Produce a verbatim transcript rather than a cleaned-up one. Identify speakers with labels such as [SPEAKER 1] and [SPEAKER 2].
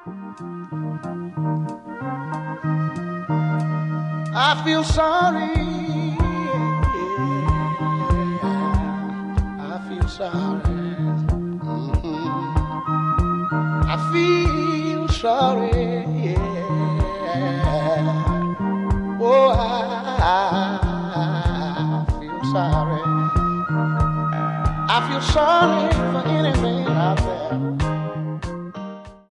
[SPEAKER 1] I feel sorry. Yeah, I feel sorry. Mhm. I feel sorry. Yeah. Oh, I, I feel sorry. I feel sorry for any man out there